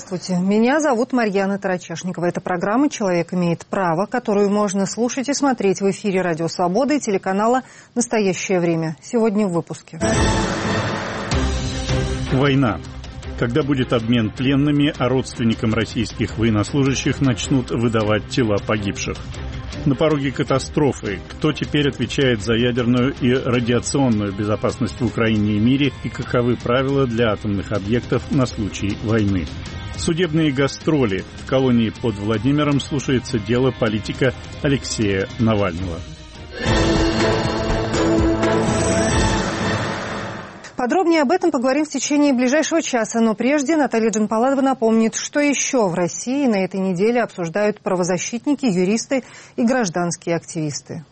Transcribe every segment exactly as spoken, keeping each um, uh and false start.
Здравствуйте, меня зовут Марьяна Тарачешникова. Это программа «Человек имеет право», которую можно слушать и смотреть в эфире «Радио Свобода» и телеканала «Настоящее время». Сегодня в выпуске. Война. Когда будет обмен пленными, а родственникам российских военнослужащих начнут выдавать тела погибших. На пороге катастрофы. Кто теперь отвечает за ядерную и радиационную безопасность в Украине и мире, и каковы правила для атомных объектов на случай войны? Судебные гастроли. В колонии под Владимиром слушается дело политика Алексея Навального. Подробнее об этом поговорим в течение ближайшего часа, но прежде Наталья Джанпаладова напомнит, что еще в России на этой неделе обсуждают правозащитники, юристы и гражданские активисты.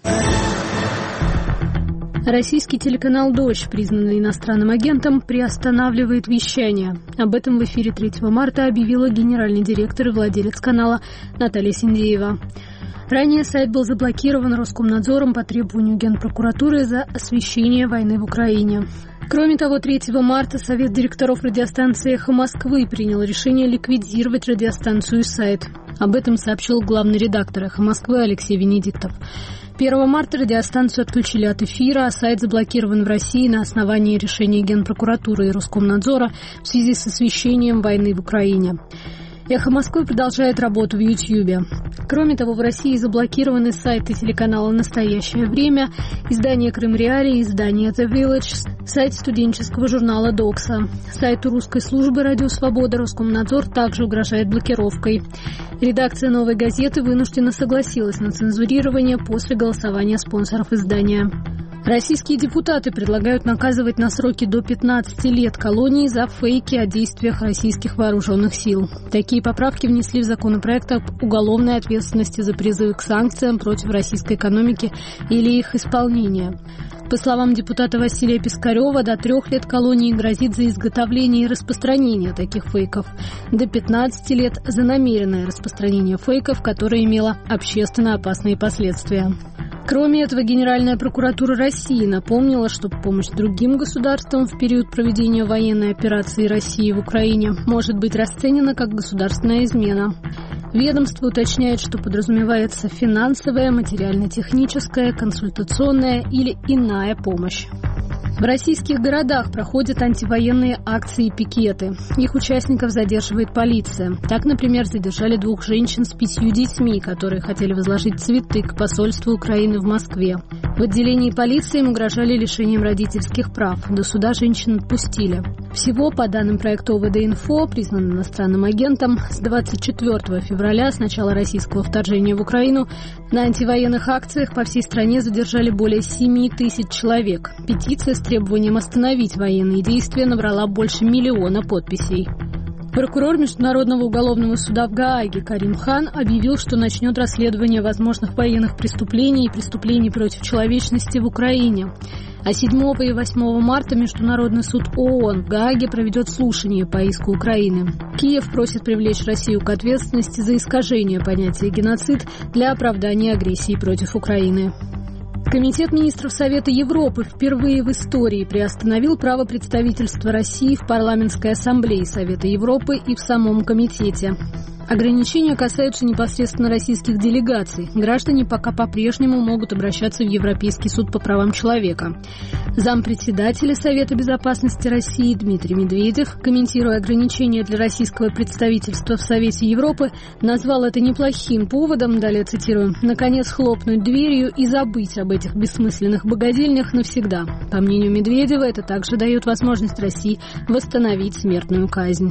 Российский телеканал «Дождь», признанный иностранным агентом, приостанавливает вещание. Об этом в эфире третьего марта объявила генеральный директор и владелец канала Наталья Синдеева. Ранее сайт был заблокирован Роскомнадзором по требованию Генпрокуратуры за освещение войны в Украине. Кроме того, третьего марта Совет директоров радиостанции «Эхо Москвы» принял решение ликвидировать радиостанцию и сайт. Об этом сообщил главный редактор «Эхо Москвы» Алексей Венедиктов. первого марта радиостанцию отключили от эфира, а сайт заблокирован в России на основании решения Генпрокуратуры и Роскомнадзора в связи с освещением войны в Украине. «Эхо Москвы» продолжает работу в Ютьюбе. Кроме того, в России заблокированы сайты телеканала «Настоящее время», издание «Крым Реалии», издание «The Village», сайт студенческого журнала «Докса». Сайту русской службы «Радио Свобода» Роскомнадзор также угрожает блокировкой. Редакция «Новой газеты» вынуждена согласилась на цензурирование после голосования спонсоров издания. Российские депутаты предлагают наказывать на сроки до пятнадцати лет колонии за фейки о действиях российских вооруженных сил. Такие поправки внесли в законопроект об уголовной ответственности за призывы к санкциям против российской экономики или их исполнения. По словам депутата Василия Пискарева, до трех лет колонии грозит за изготовление и распространение таких фейков, до пятнадцати лет за намеренное распространение фейков, которое имело общественно опасные последствия. Кроме этого, Генеральная прокуратура России напомнила, что помощь другим государствам в период проведения военной операции России в Украине может быть расценена как государственная измена. Ведомство уточняет, что подразумевается финансовая, материально-техническая, консультационная или иная помощь. В российских городах проходят антивоенные акции и пикеты. Их участников задерживает полиция. Так, например, задержали двух женщин с пятью детьми, которые хотели возложить цветы к посольству Украины в Москве. В отделении полиции им угрожали лишением родительских прав. До суда женщин отпустили. Всего, по данным проекта о вэ дэ инфо, признанным иностранным агентом, с двадцать четвёртого февраля, с начала российского вторжения в Украину, на антивоенных акциях по всей стране задержали более семи тысяч человек. Петиция с требованием остановить военные действия набрала больше миллиона подписей. Прокурор Международного уголовного суда в Гааге Карим Хан объявил, что начнет расследование возможных военных преступлений и преступлений против человечности в Украине. А седьмого и восьмого марта Международный суд ООН в Гааге проведет слушание по иску Украины. Киев просит привлечь Россию к ответственности за искажение понятия «геноцид» для оправдания агрессии против Украины. Комитет министров Совета Европы впервые в истории приостановил право представительства России в Парламентской ассамблее Совета Европы и в самом комитете. Ограничения касаются непосредственно российских делегаций. Граждане пока по-прежнему могут обращаться в Европейский суд по правам человека. Зампредседателя Совета безопасности России Дмитрий Медведев, комментируя ограничения для российского представительства в Совете Европы, назвал это неплохим поводом, далее цитирую, «наконец хлопнуть дверью и забыть об этих бессмысленных богадельнях навсегда». По мнению Медведева, это также дает возможность России восстановить смертную казнь.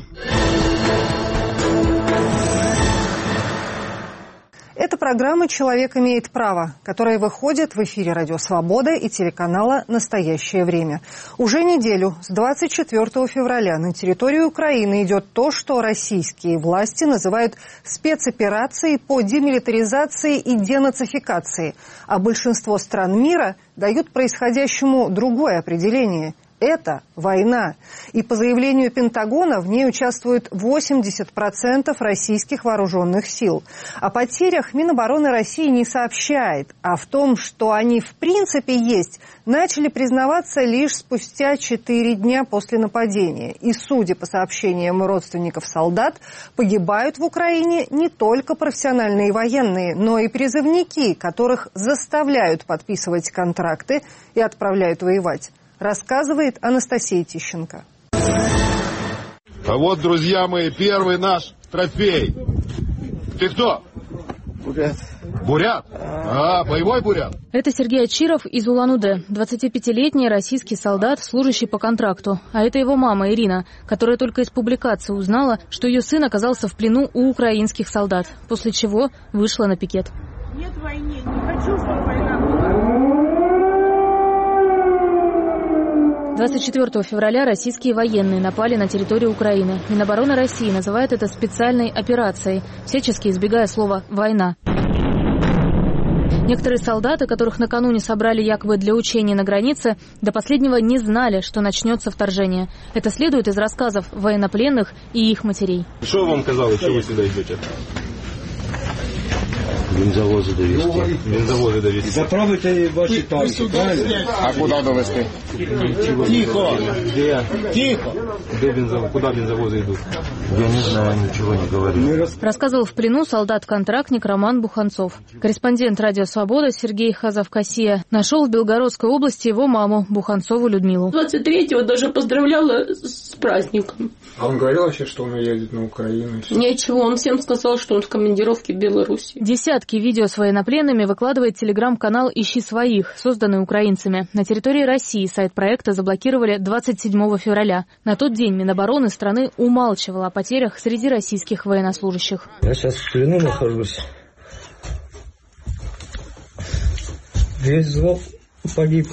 Это программа «Человек имеет право», которая выходит в эфире «Радио Свобода» и телеканала «Настоящее время». Уже неделю, с двадцать четвёртого февраля, на территории Украины идет то, что российские власти называют спецоперацией по демилитаризации и денацификации, а большинство стран мира дают происходящему другое определение – Это война. И по заявлению Пентагона в ней участвует восемьдесят процентов российских вооруженных сил. О потерях Минобороны России не сообщает, а в том, что они в принципе есть, начали признаваться лишь спустя четыре дня после нападения. И, судя по сообщениям родственников солдат, погибают в Украине не только профессиональные военные, но и призывники, которых заставляют подписывать контракты и отправляют воевать. Рассказывает Анастасия Тищенко. А вот, друзья мои, первый наш трофей. Ты кто? Бурят. Бурят? А, боевой бурят? Это Сергей Ачиров из Улан-Удэ, двадцатипятилетний российский солдат, служащий по контракту. А это его мама Ирина, которая только из публикации узнала, что ее сын оказался в плену у украинских солдат, после чего вышла на пикет. Нет войны, не хочу, чтобы война была. двадцать четвёртого февраля российские военные напали на территорию Украины. Минобороны России называет это специальной операцией, всячески избегая слова «война». Некоторые солдаты, которых накануне собрали якобы для учений на границе, до последнего не знали, что начнется вторжение. Это следует из рассказов военнопленных и их матерей. Что вам казалось, что вы сюда идете? Бензовозы довести. Бензовозы довести. Заправите ваши танки, правильно? А куда довести? Тихо! Где? Тихо! Где бензовозы? Куда бензовозы идут? Я не знаю, ничего не говорю. Рассказывал в плену солдат-контрактник Роман Буханцов. Корреспондент «Радио Свобода» Сергей Хазавкасия нашел в Белгородской области его маму, Буханцову Людмилу. двадцать третьего даже поздравляла с праздником. А он говорил вообще, что он едет на Украину? Ничего, он всем сказал, что он в командировке в Беларуси. Десятки видео с военнопленными выкладывает телеграм-канал «Ищи своих», созданный украинцами. На территории России сайт проекта заблокировали двадцать седьмого февраля. На тот день Минобороны страны умалчивала о потерях среди российских военнослужащих. Я сейчас в плену нахожусь. Весь взвод погиб.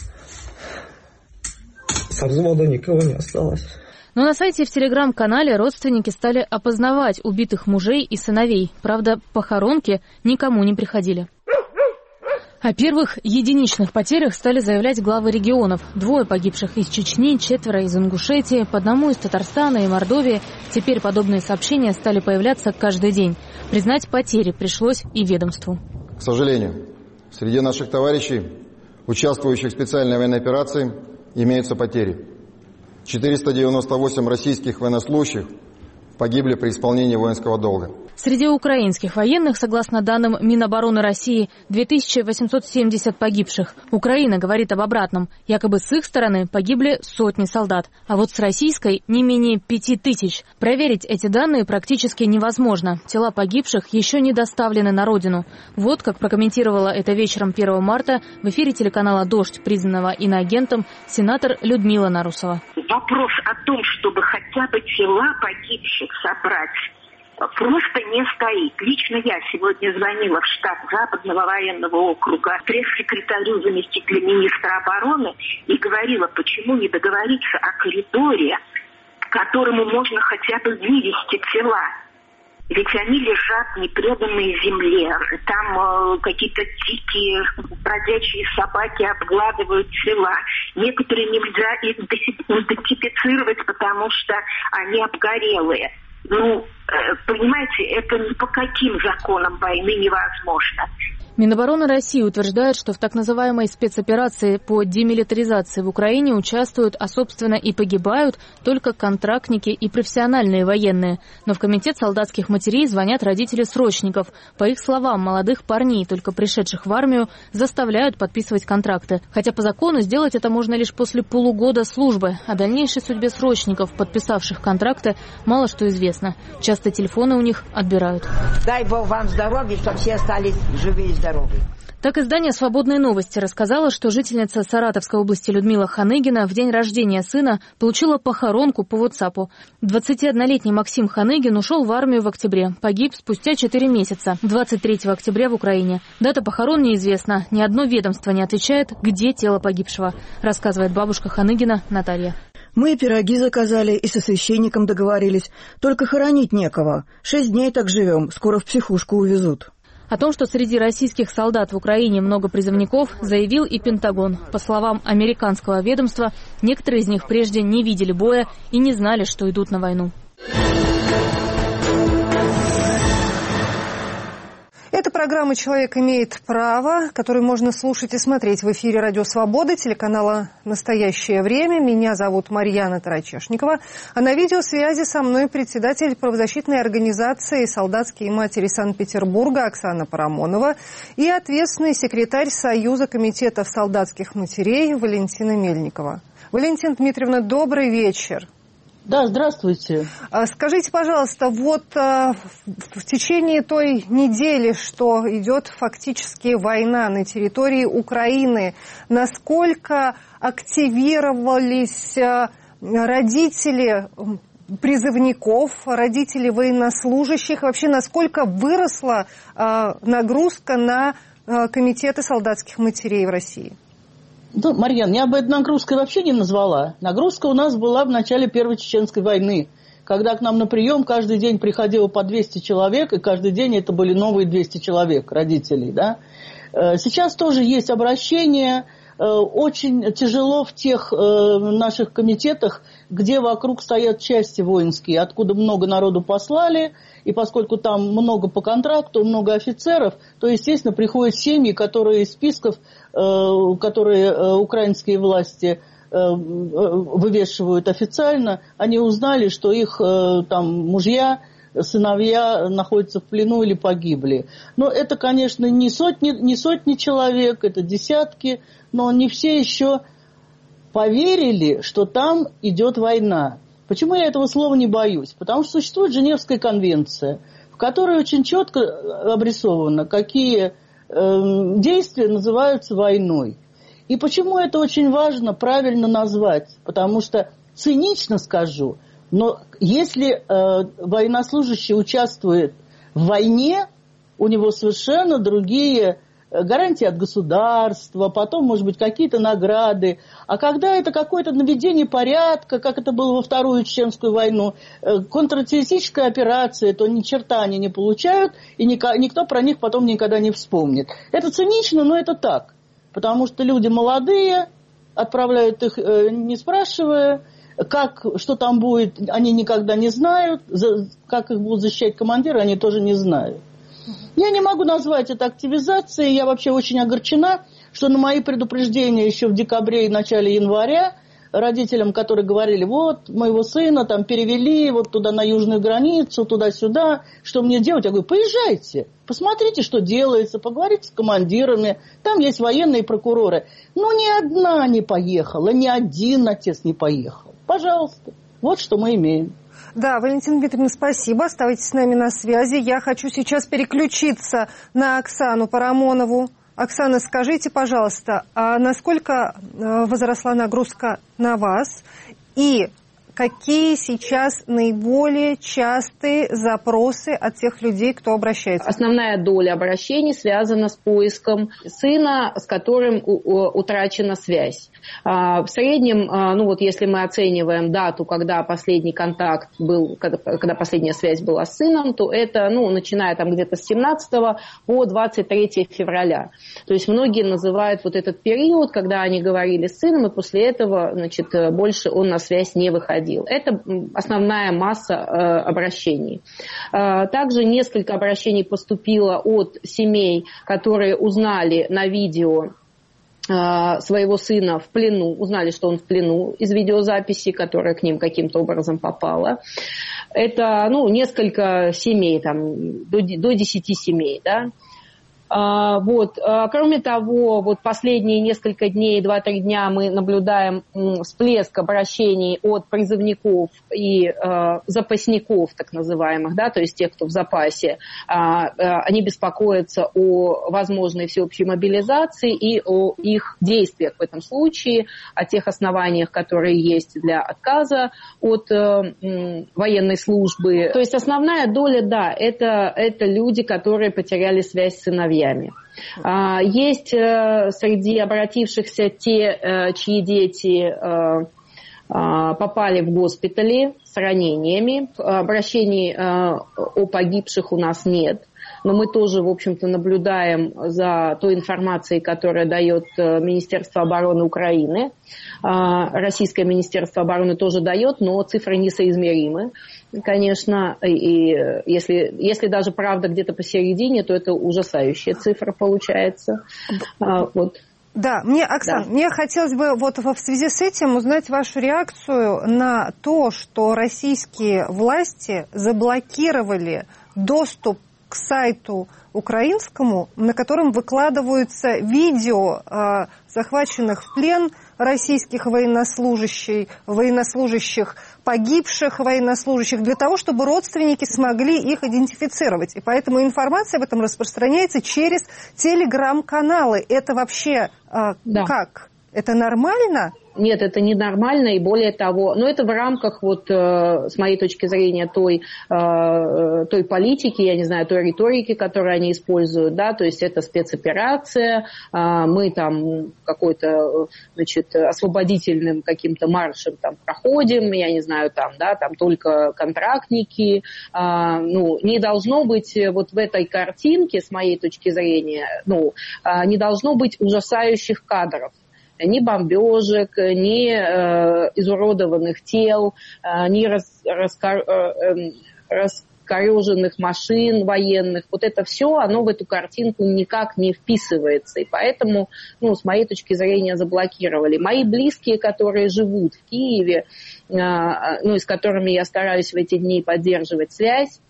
Со взвода никого не осталось. Но на сайте и в телеграм-канале родственники стали опознавать убитых мужей и сыновей. Правда, похоронки никому не приходили. О первых единичных потерях стали заявлять главы регионов. Двое погибших из Чечни, четверо из Ингушетии, по одному из Татарстана и Мордовии. Теперь подобные сообщения стали появляться каждый день. Признать потери пришлось и ведомству. К сожалению, среди наших товарищей, участвующих в специальной военной операции, имеются потери. четыреста девяносто восемь российских военнослужащих погибли при исполнении воинского долга. Среди украинских военных, согласно данным Минобороны России, две тысячи восемьсот семьдесят погибших. Украина говорит об обратном. Якобы с их стороны погибли сотни солдат. А вот с российской не менее пяти тысяч. Проверить эти данные практически невозможно. Тела погибших еще не доставлены на родину. Вот как прокомментировала это вечером первого марта в эфире телеканала «Дождь», признанного иноагентом, сенатор Людмила Нарусова. Вопрос о том, чтобы хотя бы тела погибших собрать, просто не стоит. Лично я сегодня звонила в штаб Западного военного округа пресс-секретарю заместителя министра обороны и говорила, почему не договориться о коридоре, к которому можно хотя бы вывести тела. Ведь они лежат непреданные земле. Там э, какие-то дикие бродячие собаки обгладывают тела. Некоторые нельзя идентифицировать, потому что они обгорелые. Ну, э, понимаете, это ни по каким законам войны невозможно. Минобороны России утверждает, что в так называемой спецоперации по демилитаризации в Украине участвуют, а собственно и погибают, только контрактники и профессиональные военные. Но в комитет солдатских матерей звонят родители срочников. По их словам, молодых парней, только пришедших в армию, заставляют подписывать контракты. Хотя по закону сделать это можно лишь после полугода службы. О дальнейшей судьбе срочников, подписавших контракты, мало что известно. Часто телефоны у них отбирают. Дай Бог вам здоровья, чтобы все остались живы и здоровы. Так издание «Свободные новости» рассказало, что жительница Саратовской области Людмила Ханыгина в день рождения сына получила похоронку по WhatsApp. двадцатиоднолетний Максим Ханыгин ушел в армию в октябре. Погиб спустя четыре месяца, двадцать третьего октября в Украине. Дата похорон неизвестна. Ни одно ведомство не отвечает, где тело погибшего, рассказывает бабушка Ханыгина Наталья. Мы пироги заказали и со священником договорились. Только хоронить некого. Шесть дней так живем, скоро в психушку увезут. О том, что среди российских солдат в Украине много призывников, заявил и Пентагон. По словам американского ведомства, некоторые из них прежде не видели боя и не знали, что идут на войну. Это программа «Человек имеет право», которую можно слушать и смотреть в эфире «Радио Свобода», телеканала «Настоящее время». Меня зовут Марьяна Тарачешникова. А на видеосвязи со мной председатель правозащитной организации «Солдатские матери Санкт-Петербурга» Оксана Парамонова и ответственный секретарь Союза комитетов солдатских матерей Валентина Мельникова. Валентина Дмитриевна, добрый вечер. Да, здравствуйте. Скажите, пожалуйста, вот в течение той недели, что идет фактически война на территории Украины, насколько активировались родители призывников, родители военнослужащих, вообще насколько выросла нагрузка на комитеты солдатских матерей в России? Ну, Марьян, я бы эту нагрузкой вообще не назвала. Нагрузка у нас была в начале Первой Чеченской войны, когда к нам на прием каждый день приходило по двести человек, и каждый день это были новые двести человек, родителей, да. Сейчас тоже есть обращение. Очень тяжело в тех наших комитетах, где вокруг стоят части воинские, откуда много народу послали, и поскольку там много по контракту, много офицеров, то, естественно, приходят семьи, которые из списков, которые украинские власти вывешивают официально, они узнали, что их там мужья, сыновья находятся в плену или погибли. Но это, конечно, не сотни, не сотни человек, это десятки, но не все еще поверили, что там идет война. Почему я этого слова не боюсь? Потому что существует Женевская конвенция, в которой очень четко обрисовано, какие э, действия называются войной. И почему это очень важно правильно назвать? Потому что, цинично скажу, но если э, военнослужащий участвует в войне, у него совершенно другие гарантии от государства, потом, может быть, какие-то награды. А когда это какое-то наведение порядка, как это было во Вторую Чеченскую войну, контртеррористическая операция, то ни черта они не получают, и никто про них потом никогда не вспомнит. Это цинично, но это так. Потому что люди молодые, отправляют их, не спрашивая, как, что там будет, они никогда не знают, как их будут защищать командиры, они тоже не знают. Я не могу назвать это активизацией, я вообще очень огорчена, что на мои предупреждения еще в декабре и начале января родителям, которые говорили, вот, моего сына там перевели вот туда на южную границу, туда-сюда, что мне делать? Я говорю, поезжайте, посмотрите, что делается, поговорите с командирами, там есть военные прокуроры. Но ни одна не поехала, ни один отец не поехал. Пожалуйста, вот что мы имеем. Да, Валентина Дмитриевна, спасибо. Оставайтесь с нами на связи. Я хочу сейчас переключиться на Оксану Парамонову. Оксана, скажите, пожалуйста, а насколько возросла нагрузка на вас и какие сейчас наиболее частые запросы от тех людей, кто обращается? Основная доля обращений связана с поиском сына, с которым утрачена связь. В среднем, ну вот если мы оцениваем дату, когда последний контакт был, когда, когда последняя связь была с сыном, то это, ну, начиная там где-то с семнадцатого по двадцать третье февраля. То есть многие называют вот этот период, когда они говорили с сыном, и после этого, значит, больше он на связь не выходил. Это основная масса э, обращений. Э, также несколько обращений поступило от семей, которые узнали на видео своего сына в плену, узнали, что он в плену из видеозаписи, которая к ним каким-то образом попала. Это, ну, несколько семей, там, до, до десяти семей, да. А, вот. А, кроме того, вот последние несколько дней, два-три дня мы наблюдаем м, всплеск обращений от призывников и а, запасников, так называемых, да, то есть тех, кто в запасе. А, а, они беспокоятся о возможной всеобщей мобилизации и о их действиях в этом случае, о тех основаниях, которые есть для отказа от а, м, военной службы. То есть основная доля, да, это, это люди, которые потеряли связь с сыновьями. Есть среди обратившихся те, чьи дети попали в госпитали с ранениями. Обращений о погибших у нас нет. но мы тоже, в общем-то, наблюдаем за той информацией, которая дает Министерство обороны Украины. Российское Министерство обороны тоже дает, но цифры несоизмеримы, конечно. И если, если даже правда где-то посередине, то это ужасающая цифра получается. Вот. Да, мне, Оксана, да. мне хотелось бы вот в связи с этим узнать вашу реакцию на то, что российские власти заблокировали доступ к сайту украинскому, на котором выкладываются видео э, захваченных в плен российских военнослужащих, военнослужащих, погибших военнослужащих, для того, чтобы родственники смогли их идентифицировать. И поэтому информация об этом распространяется через телеграм-каналы. Это вообще э, да. как? Это нормально? Нет, это ненормально, и более того, но это в рамках, вот, э, с моей точки зрения, той, э, той политики, я не знаю, той риторики, которую они используют, да, то есть это спецоперация, э, мы там какой-то, значит, освободительным каким-то маршем там проходим, я не знаю, там, да, там только контрактники, э, ну, не должно быть вот в этой картинке, с моей точки зрения, ну, э, не должно быть ужасающих кадров. Ни бомбежек, ни э, изуродованных тел, э, ни рас, раскор, э, раскореженных машин военных. Вот это все, оно в эту картинку никак не вписывается. И поэтому, ну, с моей точки зрения, заблокировали. Мои близкие, которые живут в Киеве, э, ну, и с которыми я стараюсь в эти дни поддерживать связь,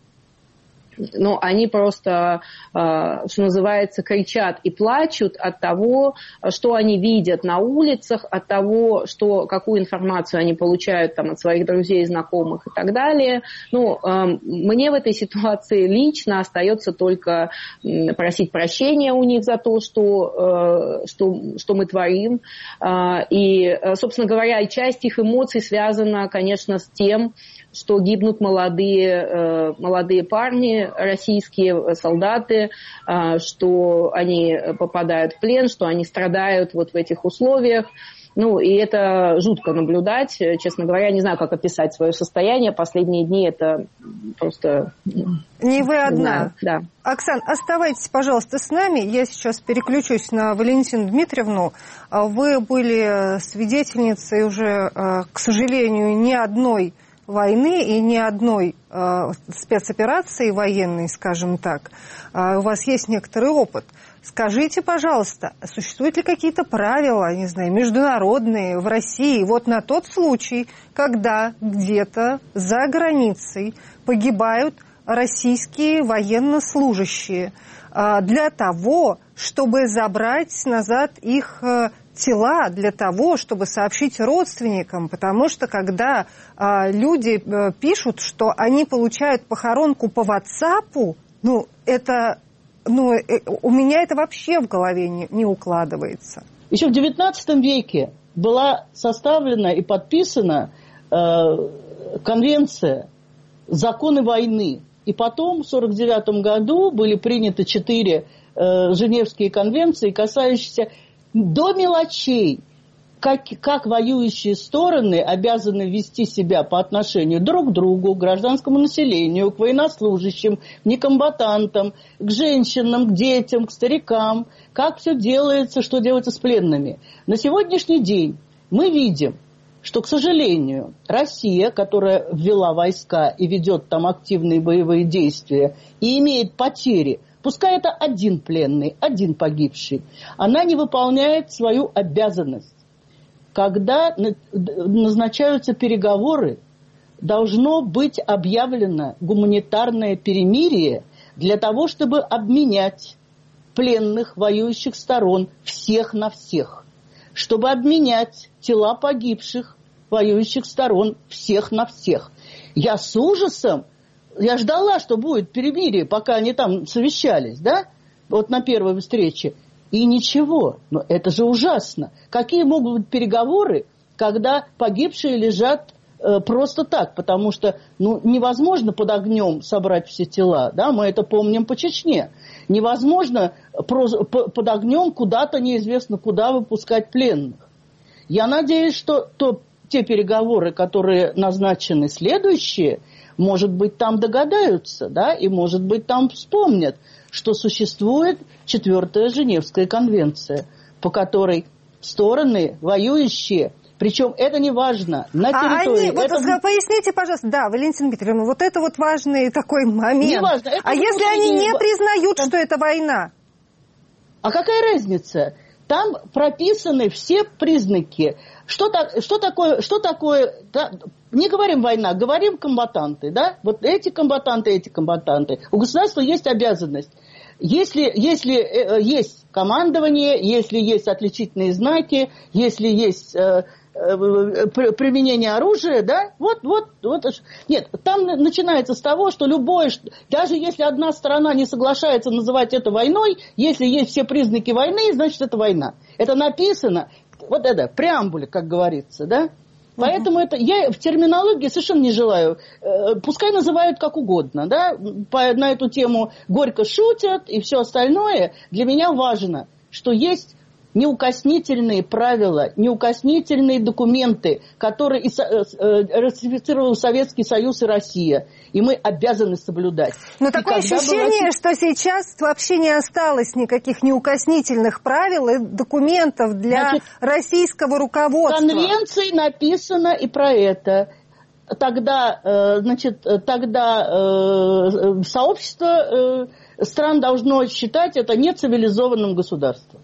но они просто, что называется, кричат и плачут от того, что они видят на улицах, от того, что, какую информацию они получают там, от своих друзей, знакомых и так далее. Ну, мне в этой ситуации лично остается только просить прощения у них за то, что, что, что мы творим. И, собственно говоря, часть их эмоций связана, конечно, с тем, что гибнут молодые, молодые парни, российские солдаты, что они попадают в плен, что они страдают вот в этих условиях. Ну, и это жутко наблюдать. Честно говоря, не знаю, как описать свое состояние. Последние дни это просто... Не вы одна. Не знаю, да. Оксан, оставайтесь, пожалуйста, с нами. Я сейчас переключусь на Валентину Дмитриевну. Вы были свидетельницей уже, к сожалению, ни одной войны и ни одной э, спецоперации военной, скажем так. Э, у вас есть некоторый опыт. Скажите, пожалуйста, существуют ли какие-то правила, не знаю, международные в России вот на тот случай, когда где-то за границей погибают российские военнослужащие э, для того, чтобы забрать назад их э, тела, для того, чтобы сообщить родственникам, потому что когда э, люди э, пишут, что они получают похоронку по ватсапу, ну, это, ну, э, у меня это вообще в голове не, не укладывается. Еще в девятнадцатом веке была составлена и подписана э, конвенция «Законы войны». И потом, в сорок девятом году, были приняты четыре э, Женевские конвенции, касающиеся до мелочей, как, как воюющие стороны обязаны вести себя по отношению друг к другу, к гражданскому населению, к военнослужащим, некомбатантам, к женщинам, к детям, к старикам, как все делается, что делается с пленными. На сегодняшний день мы видим, что, к сожалению, Россия, которая ввела войска и ведет там активные боевые действия и имеет потери, пускай это один пленный, один погибший, она не выполняет свою обязанность. Когда назначаются переговоры, должно быть объявлено гуманитарное перемирие для того, чтобы обменять пленных воюющих сторон всех на всех, чтобы обменять тела погибших воюющих сторон всех на всех. Я с ужасом Я ждала, что будет перемирие, пока они там совещались, да, вот на первой встрече. И ничего. Но это же ужасно. Какие могут быть переговоры, когда погибшие лежат э, просто так? Потому что ну, невозможно под огнем собрать все тела, да, мы это помним по Чечне. Невозможно про, по, под огнем куда-то неизвестно куда выпускать пленных. Я надеюсь, что то, те переговоры, которые назначены следующие, может быть, там догадаются, да, и, может быть, там вспомнят, что существует четвертая Женевская конвенция, по которой стороны воюющие, причем это не важно, на территории... А они, это... вот, поясните, пожалуйста, да, Валентина Дмитриевна, вот это вот важный такой момент. Не важно, а если они не признают, что это война? А какая разница? Там прописаны все признаки. Что, так, что такое... Что такое да, не говорим война, говорим комбатанты. Да? Вот эти комбатанты, эти комбатанты. У государства есть обязанность. Если, если э, есть командование, если есть отличительные знаки, если есть... Э, применение оружия, да, вот, вот, вот. Нет, там начинается с того, что любое, даже если одна сторона не соглашается называть это войной, если есть все признаки войны, значит, это война. Это написано, вот это, в преамбуле, как говорится, да. Поэтому это, я в терминологии совершенно не желаю. Пускай называют как угодно, да, по, на эту тему горько шутят и все остальное. Для меня важно, что есть неукоснительные правила, неукоснительные документы, которые ратифицировал Советский Союз и Россия. И мы обязаны соблюдать. Но и такое ощущение, была... что сейчас вообще не осталось никаких неукоснительных правил и документов для Значит, российского руководства. В конвенции написано и про это. Тогда, значит, тогда сообщество стран должно считать это нецивилизованным государством.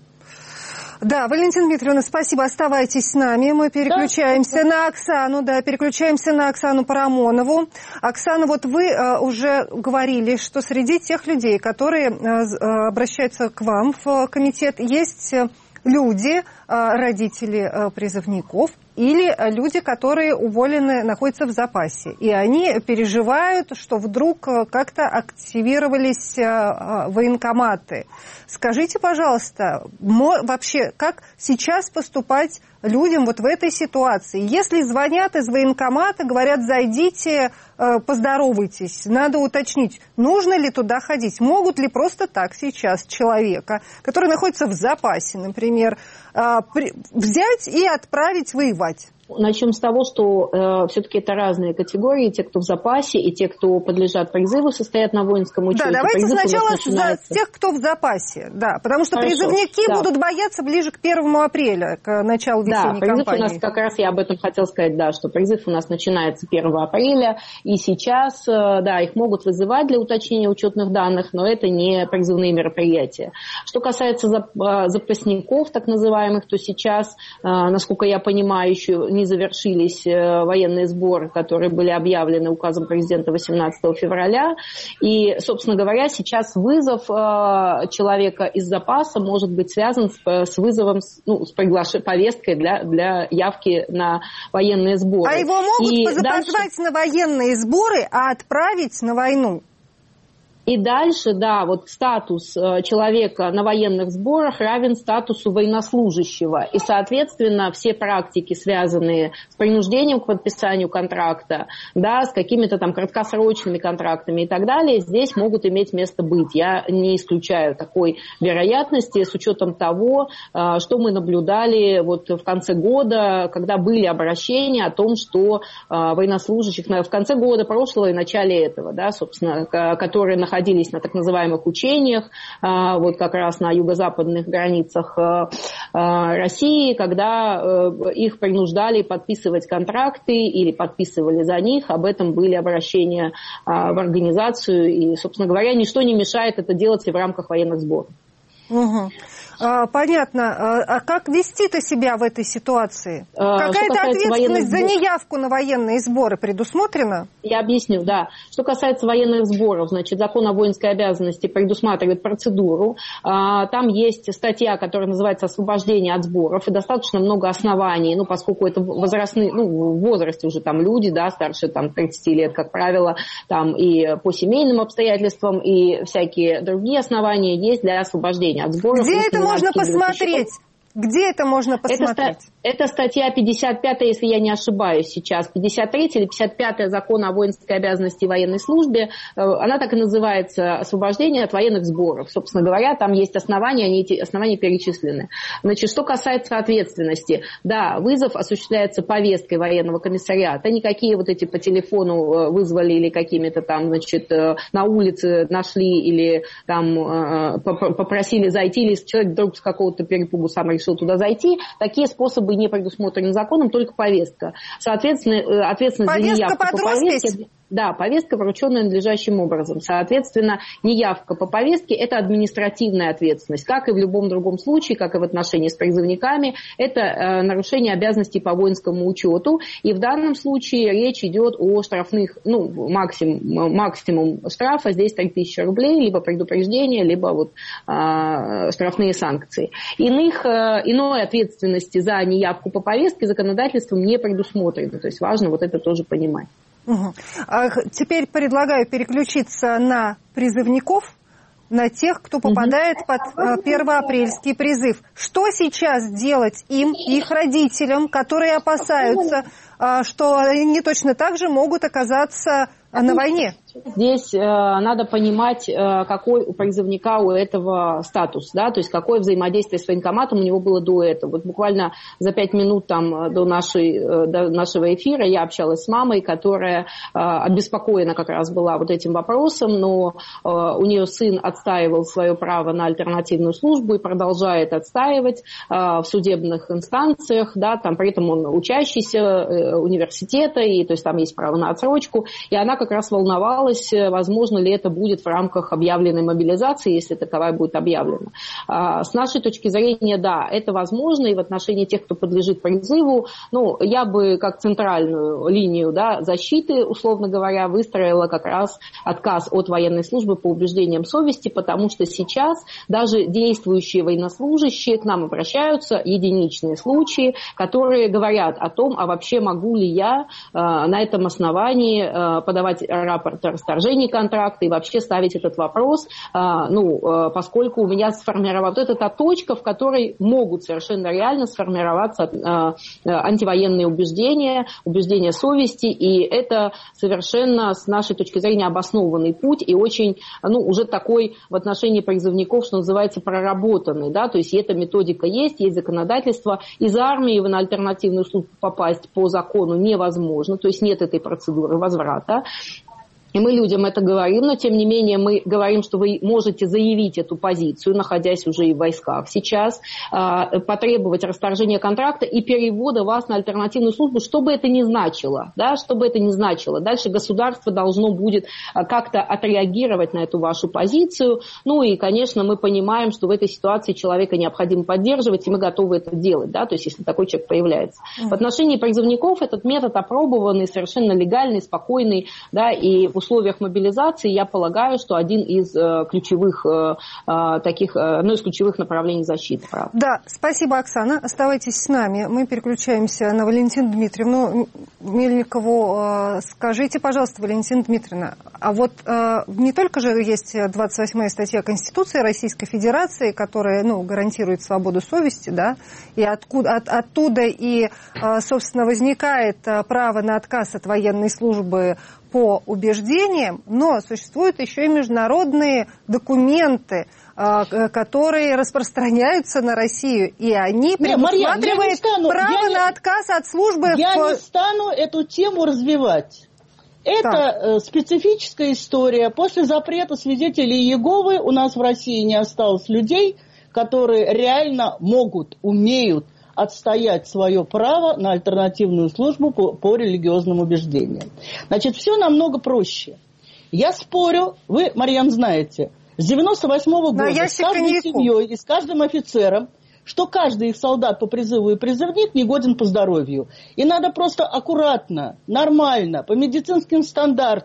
Да, Валентина Дмитриевна, спасибо, оставайтесь с нами. Мы переключаемся да. на Оксану, да, переключаемся на Оксану Парамонову. Оксана, вот вы э, уже говорили, что среди тех людей, которые э, обращаются к вам в комитет, есть люди, э, родители э, призывников, или люди, которые уволены, находятся в запасе. И они переживают, что вдруг как-то активировались военкоматы. Скажите, пожалуйста, вообще, как сейчас поступать людям вот в этой ситуации? Если звонят из военкомата, говорят, зайдите, поздоровайтесь, надо уточнить, нужно ли туда ходить. Могут ли просто так сейчас человека, который находится в запасе, например, взять и отправить воевать? Начнем с того, что э, все-таки это разные категории. Те, кто в запасе, и те, кто подлежат призыву, состоят на воинском учете. Да, давайте Призыв сначала начинается... с тех, кто в запасе. Да, потому что Хорошо, призывники да. будут бояться ближе к первому апреля, к началу весенней да, призыв кампании. У нас, как раз я об этом хотела сказать, да, что призыв у нас начинается первого апреля. И сейчас, да, их могут вызывать для уточнения учетных данных, но это не призывные мероприятия. Что касается запасников, так называемых, то сейчас, насколько я понимаю, еще не завершились военные сборы, которые были объявлены указом президента восемнадцатого февраля. И, собственно говоря, сейчас вызов человека из запаса может быть связан с, с вызовом, ну, с приглашением, повесткой для, для явки на военные сборы. А его могут И позвать дальше... на военные сборы, а отправить на войну? И дальше, да, вот статус человека на военных сборах равен статусу военнослужащего. И, соответственно, все практики, связанные с принуждением к подписанию контракта, да, с какими-то там краткосрочными контрактами и так далее, здесь могут иметь место быть. Я не исключаю такой вероятности с учетом того, что мы наблюдали вот в конце года, когда были обращения о том, что военнослужащих в конце года прошлого и начале этого, да, собственно, которые находились находились на так называемых учениях, вот как раз на юго-западных границах России, когда их принуждали подписывать контракты или подписывали за них. Об этом были обращения в организацию. И, собственно говоря, ничто не мешает это делать и в рамках военных сборов. Угу. А, понятно. А как вести-то себя в этой ситуации? А, Какая-то ответственность за неявку на военные сборы предусмотрена? Я объясню, да. Что касается военных сборов, значит, закон о воинской обязанности предусматривает процедуру. А, там есть статья, которая называется «Освобождение от сборов», и достаточно много оснований, ну, поскольку это возрастные, ну, в возрасте уже там люди, да, старше там тридцати лет, как правило, там и по семейным обстоятельствам, и всякие другие основания есть для освобождения от сборов. Где это можно посмотреть? Где это можно посмотреть? Это, это статья пятьдесят пятая, если я не ошибаюсь сейчас, пятьдесят третья или пятьдесят пятая закона о воинской обязанности и военной службе. Она так и называется «Освобождение от военных сборов». Собственно говоря, там есть основания, они эти основания перечислены. Значит, что касается ответственности. Да, вызов осуществляется повесткой военного комиссариата. Никакие вот эти по телефону вызвали или какими-то там, значит, на улице нашли или там попросили зайти, или человек вдруг с какого-то перепугу сам решил туда зайти. Такие способы не предусмотрены законом, только повестка. Соответственно, ответственность повестка за неявку по повестке... Да, повестка, врученная надлежащим образом. Соответственно, неявка по повестке – это административная ответственность. Как и в любом другом случае, как и в отношении с призывниками, это э, нарушение обязанностей по воинскому учету. И в данном случае речь идет о штрафных, ну, максимум, максимум штрафа здесь три тысячи рублей, либо предупреждение, либо вот, э, штрафные санкции. Иных, э, иной ответственности за неявку по повестке законодательством не предусмотрено. То есть важно вот это тоже понимать. Угу. Теперь предлагаю переключиться на призывников, на тех, кто попадает угу. под первоапрельский призыв. Что сейчас делать им, их родителям, которые опасаются, что они точно так же могут оказаться на войне? Здесь э, надо понимать, э, какой у призывника у этого статус, да, то есть какое взаимодействие с военкоматом у него было до этого. Вот буквально за пять минут там, до, нашей, э, до нашего эфира я общалась с мамой, которая э, обеспокоена как раз была вот этим вопросом, но э, у нее сын отстаивал свое право на альтернативную службу и продолжает отстаивать э, в судебных инстанциях, да, там при этом он учащийся э, университета, и то есть там есть право на отсрочку, и она как раз волновалась, возможно ли это будет в рамках объявленной мобилизации, если таковая будет объявлена. С нашей точки зрения, да, это возможно, и в отношении тех, кто подлежит призыву, ну, я бы как центральную линию, да, защиты, условно говоря, выстроила как раз отказ от военной службы по убеждениям совести, потому что сейчас даже действующие военнослужащие к нам обращаются, единичные случаи, которые говорят о том, а вообще могу ли я э, на этом основании э, подавать рапорт о расторжении контракта и вообще ставить этот вопрос, ну, поскольку у меня сформировалась... Это та точка, в которой могут совершенно реально сформироваться антивоенные убеждения, убеждения совести, и это совершенно, с нашей точки зрения, обоснованный путь и очень, ну, уже такой в отношении призывников, что называется, проработанный, да, то есть эта методика есть, есть законодательство. Из армии на альтернативную службу попасть по закону невозможно, то есть нет этой процедуры возврата. И мы людям это говорим, но тем не менее мы говорим, что вы можете заявить эту позицию, находясь уже и в войсках сейчас, потребовать расторжения контракта и перевода вас на альтернативную службу, что бы это ни значило, да, что бы это ни значило. Дальше государство должно будет как-то отреагировать на эту вашу позицию. Ну и, конечно, мы понимаем, что в этой ситуации человека необходимо поддерживать, и мы готовы это делать, да, то есть если такой человек появляется. В отношении призывников этот метод опробованный, совершенно легальный, спокойный, да, и в условиях мобилизации, я полагаю, что один из э, ключевых э, э, таких, э, ну, из ключевых направлений защиты прав. Да, спасибо, Оксана. Оставайтесь с нами. Мы переключаемся на Валентину Дмитриевну Мельникову. Э, скажите, пожалуйста, Валентина Дмитриевна, а вот э, не только же есть двадцать восьмая статья Конституции Российской Федерации, которая, ну, гарантирует свободу совести, да, и откуда, от, оттуда и, э, собственно, возникает право на отказ от военной службы по убеждениям, но существуют еще и международные документы, которые распространяются на Россию, и они предусматривают право на отказ от службы. Я в... не стану эту тему развивать. Это так. Специфическая история. После запрета свидетелей Иеговы у нас в России не осталось людей, которые реально могут, умеют отстоять свое право на альтернативную службу по, по религиозным убеждениям. Значит, все намного проще. Я спорю, вы, Марьян, знаете, с девяносто восьмого года с каждой семьей и с каждым офицером, что каждый их солдат по призыву и призывник не годен по здоровью. И надо просто аккуратно, нормально, по медицинским стандартам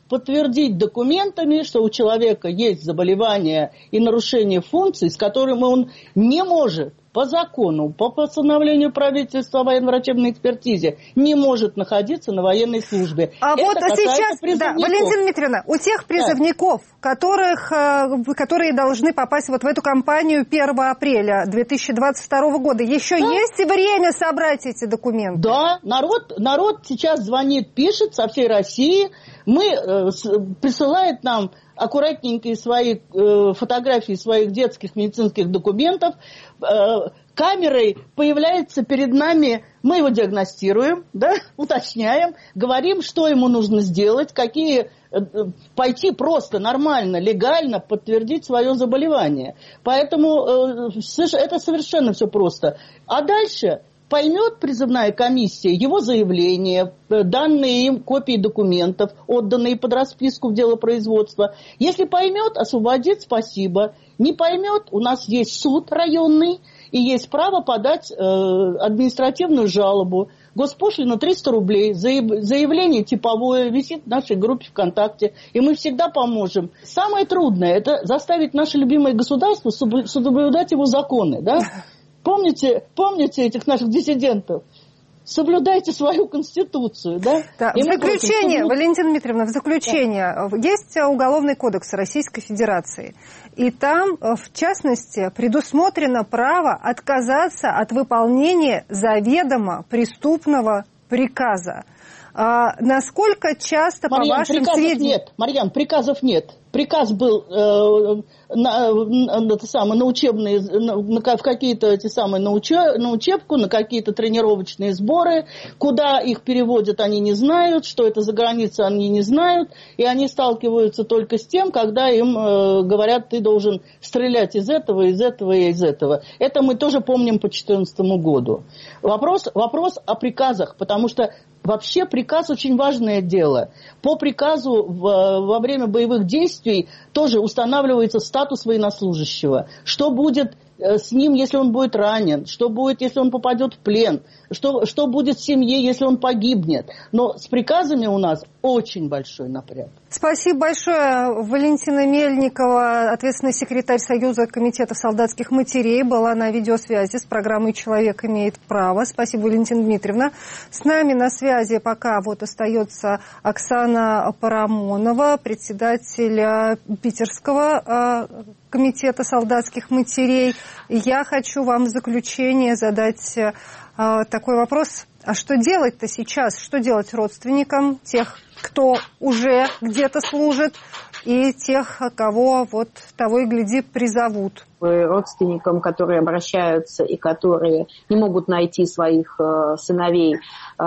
подтвердить документами, что у человека есть заболевание и нарушение функций, с которым он не может по закону, по постановлению правительства о военно-врачебной экспертизе, не может находиться на военной службе. А Это вот сейчас, да, Валентина Дмитриевна, у тех призывников, да. которых, которые должны попасть вот в эту кампанию первого апреля две тысячи двадцать второго года, еще да. есть время собрать эти документы? Да, народ, народ сейчас звонит, пишет со всей России, мы, э, с, присылает нам аккуратненькие свои э, фотографии своих детских медицинских документов, э, камерой появляется перед нами, мы его диагностируем, да, уточняем, говорим, что ему нужно сделать, какие, э, пойти просто нормально, легально подтвердить свое заболевание. Поэтому э, это совершенно все просто. А дальше поймет призывная комиссия его заявление, данные им копии документов, отданные под расписку в дело производства. Если поймет, освободит, спасибо. Не поймет, у нас есть суд районный, и есть право подать э, административную жалобу. Госпошлина триста рублей, заявление типовое висит в нашей группе ВКонтакте, и мы всегда поможем. Самое трудное – это заставить наше любимое государство соблюдать его законы, да? Помните, помните этих наших диссидентов? Соблюдайте свою конституцию, да? Да. В заключение, просим, Валентина Дмитриевна, в заключение, да. есть Уголовный кодекс Российской Федерации. И там, в частности, предусмотрено право отказаться от выполнения заведомо преступного приказа. А насколько часто, Марьян, по вашим приказов сведениям... нет, Марьян, приказов нет. Приказ был э, на, на, на, самое, на учебные, на, на, в какие-то эти самые, на, уче, на учебку, на какие-то тренировочные сборы. Куда их переводят, они не знают. Что это за граница, они не знают. И они сталкиваются только с тем, когда им э, говорят, ты должен стрелять из этого, из этого и из этого. Это мы тоже помним по две тысячи четырнадцатому году. Вопрос, вопрос о приказах, потому что вообще приказ очень важное дело. По приказу в, во время боевых действий тоже устанавливается статус военнослужащего. Что будет с ним, если он будет ранен? Что будет, если он попадет в плен? Что, что будет с семьей, если он погибнет? Но с приказами у нас очень большой напряг. Спасибо большое. Валентина Мельникова, ответственный секретарь Союза комитетов солдатских матерей, была на видеосвязи с программой «Человек имеет право». Спасибо, Валентина Дмитриевна. С нами на связи пока вот остается Оксана Парамонова, председатель Питерского комитета солдатских матерей. Я хочу вам в заключение задать такой вопрос. А что делать-то сейчас? Что делать родственникам тех, кто уже где-то служит, и тех, кого вот того и гляди призовут? Родственникам, которые обращаются и которые не могут найти своих э, сыновей э,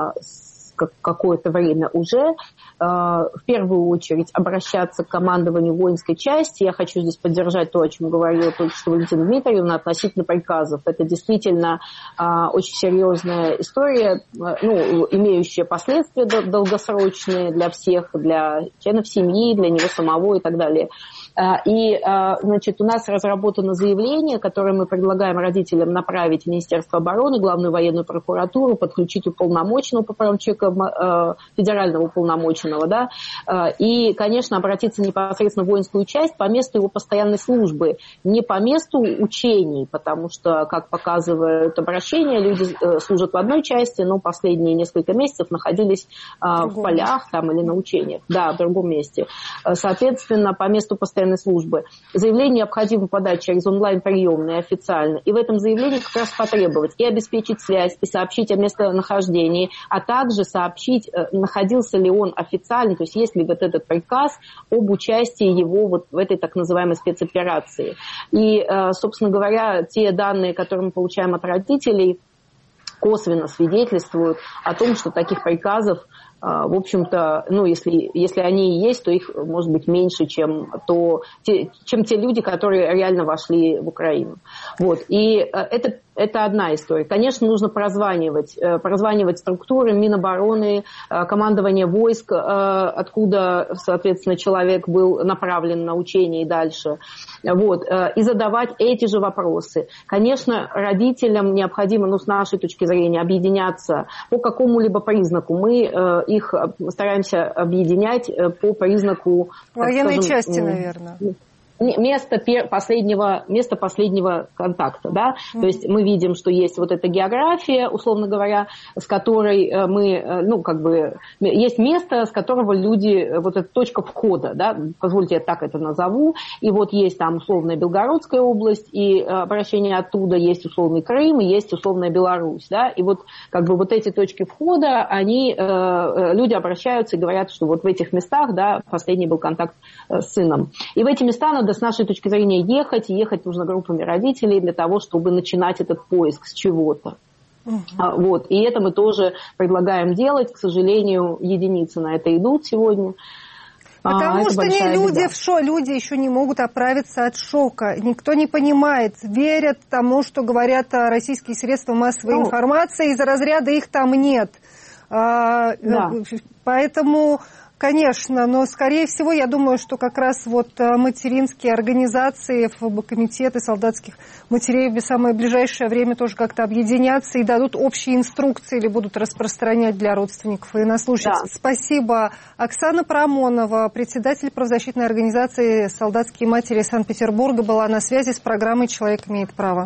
какое-то время уже, в первую очередь обращаться к командованию воинской части. Я хочу здесь поддержать то, о чем говорила только что Валентина Дмитриевна относительно приказов. Это действительно очень серьезная история, ну, имеющая последствия долгосрочные для всех, для членов семьи, для него самого и так далее. И, значит, у нас разработано заявление, которое мы предлагаем родителям направить в Министерство обороны, Главную военную прокуратуру, подключить уполномоченного по правам человека, федерального уполномоченного, да, и, конечно, обратиться непосредственно в воинскую часть по месту его постоянной службы, не по месту учений, потому что, как показывают обращения, люди служат в одной части, но последние несколько месяцев находились в полях там, или на учениях, да, в другом месте. Соответственно, по месту постоянной службы. Заявление необходимо подать через онлайн-приемные официально. И в этом заявлении как раз потребовать и обеспечить связь, и сообщить о местонахождении, а также сообщить, находился ли он официально, то есть есть ли вот этот приказ об участии его вот в этой так называемой спецоперации. И, собственно говоря, те данные, которые мы получаем от родителей, косвенно свидетельствуют о том, что таких приказов, в общем-то, ну, если, если они и есть, то их может быть меньше, чем, то, те, чем те люди, которые реально вошли в Украину. Вот. И это, это одна история. Конечно, нужно прозванивать, прозванивать структуры Минобороны, командование войск, откуда, соответственно, человек был направлен на учение и дальше. Вот. И задавать эти же вопросы. Конечно, родителям необходимо, ну, с нашей точки зрения, объединяться по какому-либо признаку. Мы их стараемся объединять по признаку... Военной скажем, части, наверное. Место последнего, место последнего контакта, да, mm-hmm. то есть мы видим, что есть вот эта география, условно говоря, с которой мы, ну, как бы, есть место, с которого люди, вот эта точка входа, да, позвольте я так это назову, и вот есть там условная Белгородская область, и обращение оттуда, есть условный Крым, и есть условная Беларусь, да, и вот, как бы, вот эти точки входа, они, люди обращаются и говорят, что вот в этих местах, да, последний был контакт с сыном. И в эти места надо с нашей точки зрения ехать, и ехать нужно группами родителей для того, чтобы начинать этот поиск с чего-то. Uh-huh. Вот. И это мы тоже предлагаем делать. К сожалению, единицы на это идут сегодня. Потому а, что не люди беда. в шоке, люди еще не могут оправиться от шока. Никто не понимает, верят тому, что говорят российские средства массовой ну, информации, из разряда их там нет. А, да. Поэтому... Конечно, но, скорее всего, я думаю, что как раз вот материнские организации, комитеты солдатских матерей в самое ближайшее время тоже как-то объединятся и дадут общие инструкции или будут распространять для родственников военнослужащих. Да. Спасибо. Оксана Парамонова, председатель правозащитной организации «Солдатские матери» Санкт-Петербурга, была на связи с программой «Человек имеет право».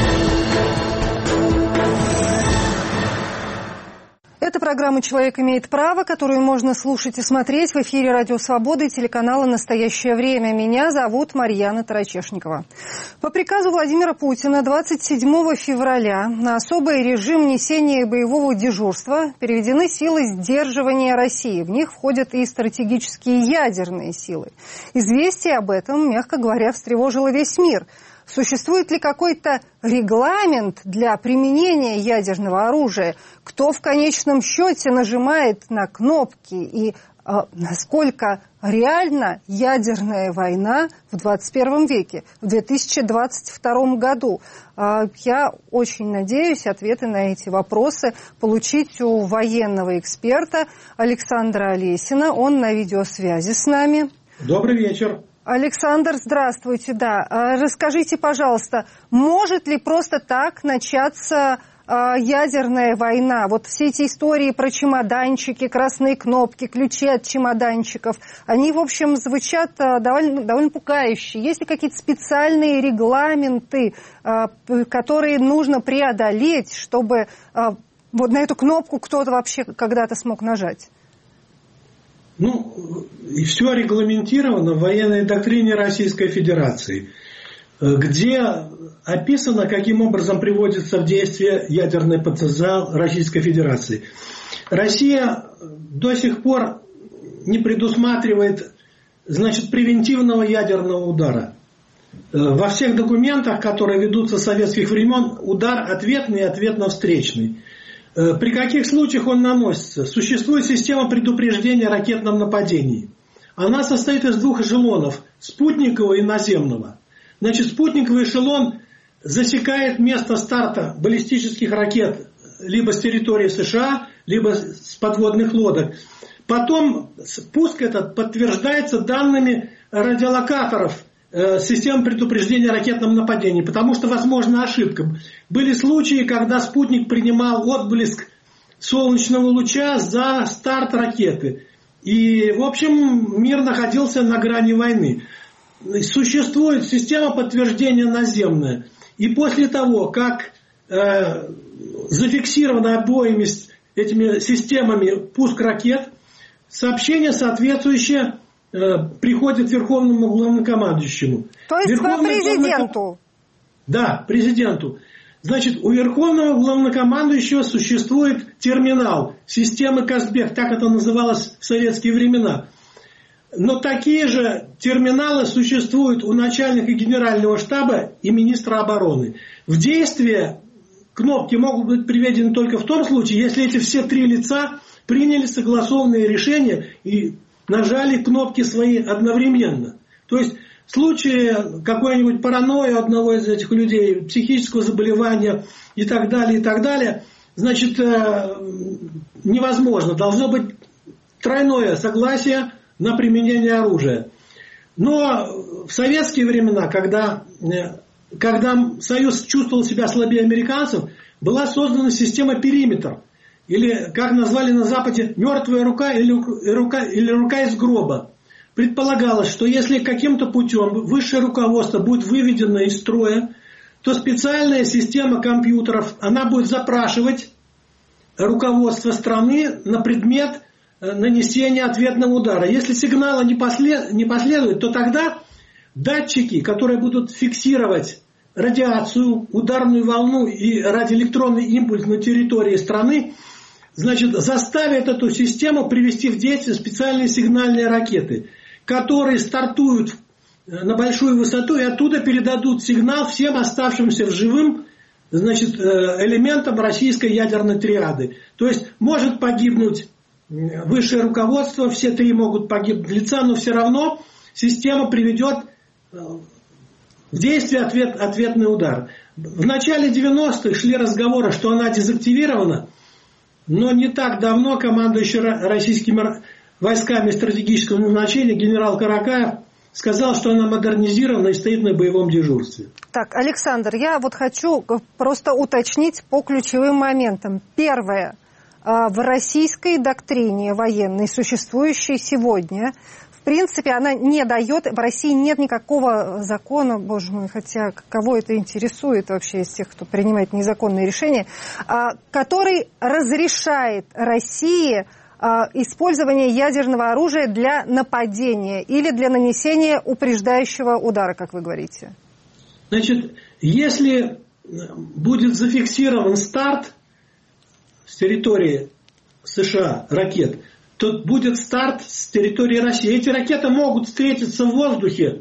Это программа «Человек имеет право», которую можно слушать и смотреть в эфире «Радио Свобода» и телеканала «Настоящее время». Меня зовут Марьяна Тарачешникова. По приказу Владимира Путина двадцать седьмого февраля на особый режим несения боевого дежурства переведены силы сдерживания России. В них входят и стратегические ядерные силы. Известие об этом, мягко говоря, встревожило весь мир. Существует ли какой-то регламент для применения ядерного оружия? Кто в конечном счете нажимает на кнопки? И э, насколько реальна ядерная война в двадцать первом веке, в две тысячи двадцать втором году? Э, я очень надеюсь ответы на эти вопросы получить у военного эксперта Александра Олесина. Он на видеосвязи с нами. Добрый вечер. Александр, здравствуйте. Да, расскажите, пожалуйста, может ли просто так начаться ядерная война? Вот все эти истории про чемоданчики, красные кнопки, ключи от чемоданчиков, они, в общем, звучат довольно, довольно пугающе. Есть ли какие-то специальные регламенты, которые нужно преодолеть, чтобы вот на эту кнопку кто-то вообще когда-то смог нажать? Ну, и все регламентировано в военной доктрине Российской Федерации, где описано, каким образом приводится в действие ядерный потенциал Российской Федерации. Россия до сих пор не предусматривает, значит, превентивного ядерного удара. Во всех документах, которые ведутся с советских времен, удар ответный и ответно-встречный. При каких случаях он наносится? Существует система предупреждения о ракетном нападении. Она состоит из двух эшелонов – спутникового и наземного. Значит, спутниковый эшелон засекает место старта баллистических ракет либо с территории США, либо с подводных лодок. Потом пуск этот подтверждается данными радиолокаторов системы предупреждения о ракетном нападении, потому что возможна ошибка. Были случаи, когда спутник принимал отблеск солнечного луча за старт ракеты. И, в общем, мир находился на грани войны. Существует система подтверждения наземная. И после того, как э, зафиксировано обоими этими системами пуск ракет, сообщение соответствующее приходит Верховному главнокомандующему. То есть по президенту? Главноком... Да, президенту. Значит, у Верховного главнокомандующего существует терминал системы Казбек, так это называлось в советские времена. Но такие же терминалы существуют у начальника генерального штаба и министра обороны. В действие кнопки могут быть приведены только в том случае, если эти все три лица приняли согласованные решения и нажали кнопки свои одновременно. То есть в случае какой-нибудь паранойи одного из этих людей, психического заболевания и так далее, и так далее, значит, невозможно. Должно быть тройное согласие на применение оружия. Но в советские времена, когда, когда Союз чувствовал себя слабее американцев, была создана система «Периметр». или, как назвали на Западе, мертвая рука или рука, или рука из гроба. Предполагалось, что если каким-то путем высшее руководство будет выведено из строя, то специальная система компьютеров, она будет запрашивать руководство страны на предмет нанесения ответного удара. Если сигнала не, послед, не последует, то тогда датчики, которые будут фиксировать радиацию, ударную волну и радиоэлектронный импульс на территории страны, значит, заставят эту систему привести в действие специальные сигнальные ракеты, которые стартуют на большую высоту и оттуда передадут сигнал всем оставшимся в живым, значит, элементам российской ядерной триады. То есть может погибнуть высшее руководство, все три могут погибнуть лица, но все равно система приведет в действие ответ, ответный удар. В начале девяностых шли разговоры, что она дезактивирована, но не так давно командующий российскими войсками стратегического назначения генерал Каракаев сказал, что она модернизирована и стоит на боевом дежурстве. Так, Александр, я вот хочу просто уточнить по ключевым моментам. Первое. В российской доктрине военной, существующей сегодня, в принципе, она не дает, в России нет никакого закона, боже мой, хотя кого это интересует вообще из тех, кто принимает незаконные решения, который разрешает России использование ядерного оружия для нападения или для нанесения упреждающего удара, как вы говорите. Значит, если будет зафиксирован старт с территории США ракет, то будет старт с территории России. Эти ракеты могут встретиться в воздухе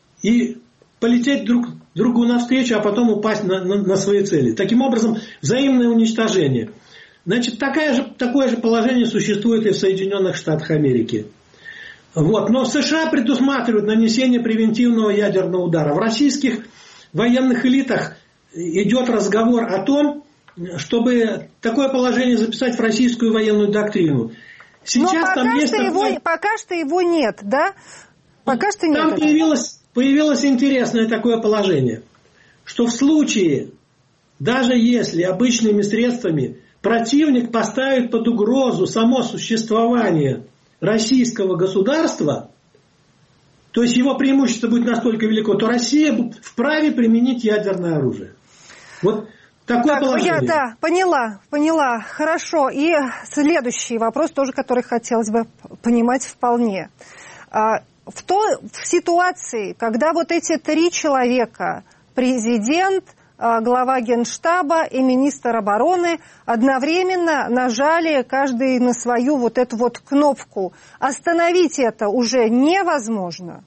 и полететь друг другу навстречу, а потом упасть на, на, на свои цели. Таким образом, взаимное уничтожение. Значит, такая же, такое же положение существует и в Соединенных Штатах Америки. Вот. Но в США предусматривают нанесение превентивного ядерного удара. В российских военных элитах идет разговор о том, чтобы такое положение записать в российскую военную доктрину. Сейчас Но пока, там есть что такое... его, пока что его нет, да? Пока что нет. Там появилось, появилось интересное такое положение, что в случае, даже если обычными средствами противник поставит под угрозу само существование российского государства, то есть его преимущество будет настолько велико, то Россия вправе применить ядерное оружие. Вот такое так, положение. Я, да, поняла, поняла. Хорошо. И следующий вопрос, тоже который хотелось бы понимать вполне. В, то, в ситуации, когда вот эти три человека, президент, глава Генштаба и министр обороны одновременно нажали каждый на свою вот эту вот кнопку. Остановить это уже невозможно.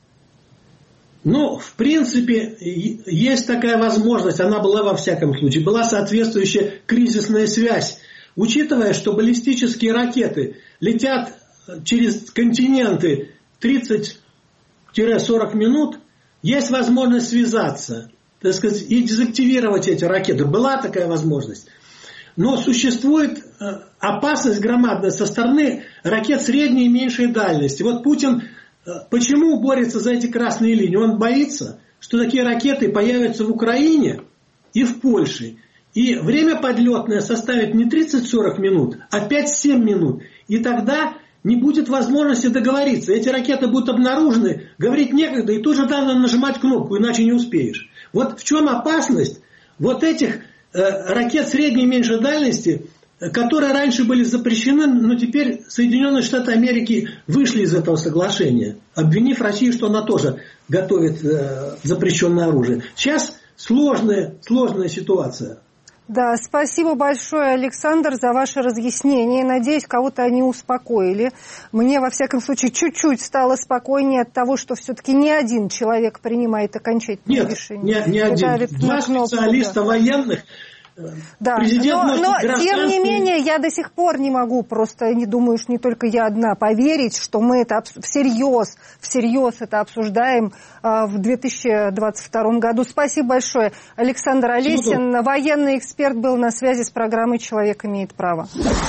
Ну, в принципе, есть такая возможность, она была во всяком случае, была соответствующая кризисная связь. Учитывая, что баллистические ракеты летят через континенты тридцать-сорок минут, есть возможность связаться, так сказать, и дезактивировать эти ракеты. Была такая возможность. Но существует опасность громадная со стороны ракет средней и меньшей дальности. Вот Путин почему борется за эти красные линии? Он боится, что такие ракеты появятся в Украине и в Польше. И время подлетное составит не тридцать-сорок минут, а пять-семь минут. И тогда не будет возможности договориться. Эти ракеты будут обнаружены, говорить некогда, и тут же надо нажимать кнопку, иначе не успеешь. Вот в чем опасность вот этих э, ракет средней и меньшей дальности, которые раньше были запрещены, но теперь Соединенные Штаты Америки вышли из этого соглашения, обвинив Россию, что она тоже готовит э, запрещенное оружие. Сейчас сложная, сложная ситуация. Да, спасибо большое, Александр, за ваше разъяснение. Надеюсь, кого-то они успокоили. Мне, во всяком случае, чуть-чуть стало спокойнее от того, что все-таки не один человек принимает окончательное Нет, решение. Нет, не один. Два специалиста да. военных. Да, Президент но, но гражданский... тем не менее, я до сих пор не могу, просто не думаю, что не только я одна, поверить, что мы это всерьез, всерьез это обсуждаем а, в две тысячи двадцать втором году. Спасибо большое. Александр Олесин, военный эксперт, был на связи с программой «Человек имеет право».